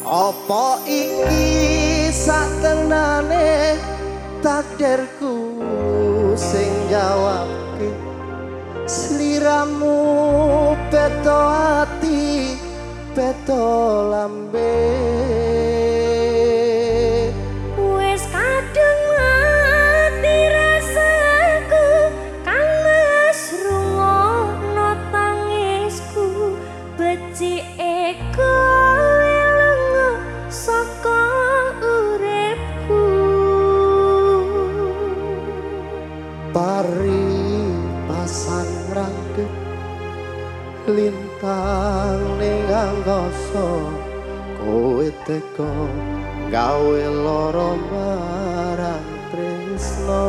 Apa iki satenane takdirku sing jawabke sliramu beto ati beto lambe wis kadung mati rasaku kang wis rungono tangisku becik eko saka uripku pari pasang rangkep lintang ning angkasa kowe teko gawe lara marang tresno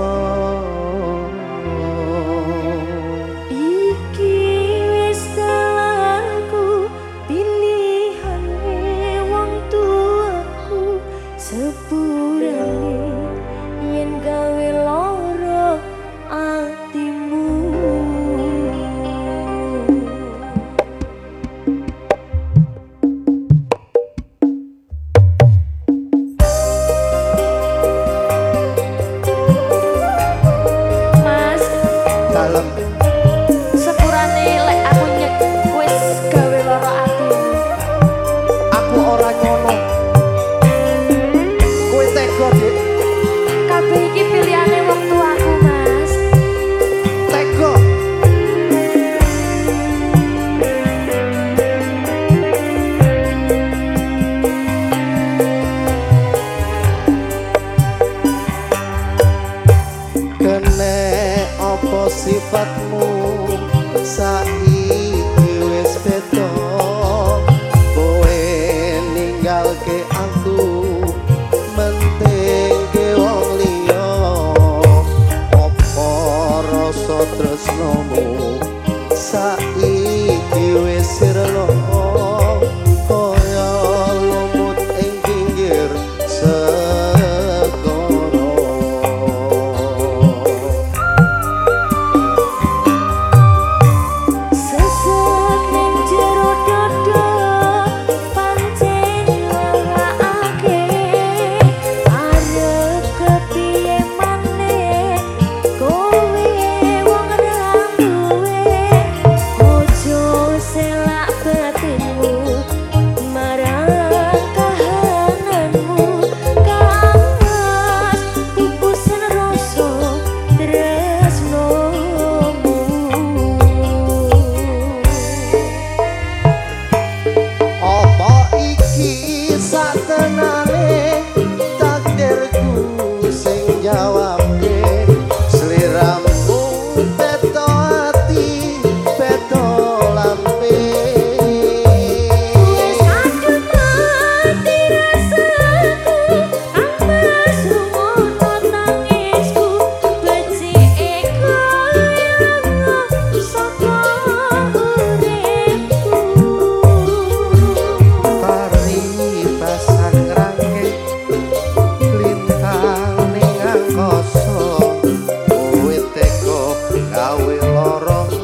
iki wis dalahku pilihane wong tuaku sepurane yen gawe lara atimu Mas dalem sepurane lek aku nyek wis gawe lara atimu aku ora ngono kowe tega dik kabeh iki pilihane wong tuaku Mas tega kene apa sifatmu saiki wis beda kowe ninggalke aku mentingke wong liya apa rasa tresnamu saiki wis sirna kaya lumut ing pinggir segara sesek ning jero dodo pancen nglakake arep kepiye maneh kowe wong rambuwe ojo selak batinmu marang kahananmu kangas pupusan rasa tresnomu apa iki satenane takdirku sing jawabke sliramu beto ati beto lambe wis kadung mati rasaku ampas rungono tangisku becik eko saka uripku pari pasang rangke lintang ning angkasa kowe teko gawe lara